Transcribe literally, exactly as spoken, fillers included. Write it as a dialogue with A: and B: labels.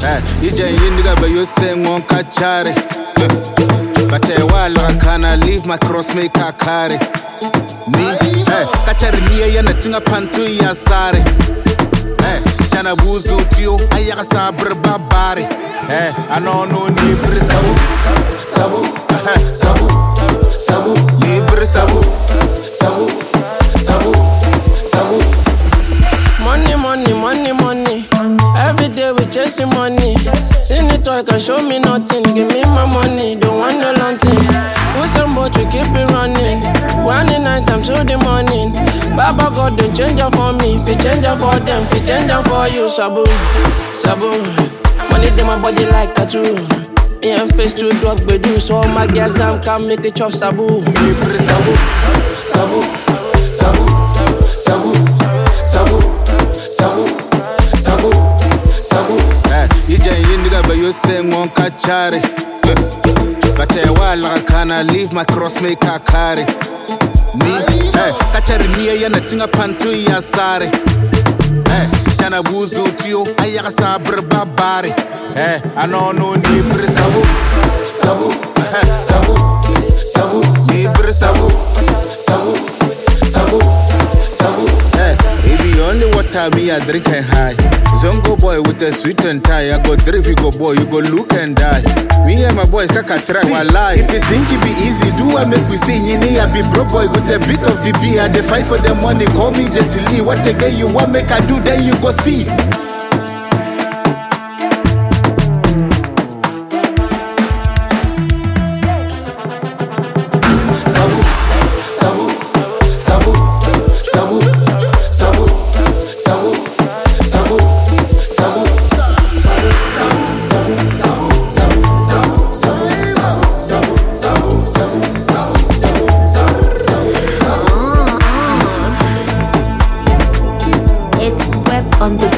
A: Eh, ija yindiga ba yo sing on kachare. But I wala kana leave my cross make a carry. Ni, eh, kachari niya yana tinga pantu ya sare. Eh, chana buzu tiyo ayaka sabre babare. Eh, ano no ni bre sabu, sabu, eh, sabu, sabu, ni bre sabu, sabu, sabu, sabu.
B: Money, money, money, money. Every day we chasing money. Seen it all, can show me nothing. Give me my money, don't want no nothing. Put some boat, we keep it running. One in night time to the morning. Baba God, don't change it for me. If you change it for them, if you change it for you, sabu, sabu. Money in my body like tattoo. Yeah, face to drop, we do. So all my girls them can make it chop sabu.
A: Libre sabu, sabu, sabu, sabu, sabu, sabu, sabu, sabu. Eh, ija yindiga ba yo sing on kachare. But I wala kana leave my cross make a carry. Ni, eh, kachari niya yana tinga pantu ya sare. Eh, chana buzu tiyo ayaka sabre babare. Eh, ano no ni bre sabu, sabu, eh, sabu, sabu, ni bre sabu, sabu, sabu, sabu. Eh, if you only water me I drink and high. Zongo boy with a sweet and tie. I go drive, you go boy, you go look and die. Me and my boys kaka try one lie. If you think it be easy, do I make we sing? You need I be broke boy with a bit of the beer. They fight for the money, call me gently. What the girl you want make I do, then you go see. Sabu, sabu, sabu, sabu, sabu, sabu, sabu, sabu.
C: It's web on the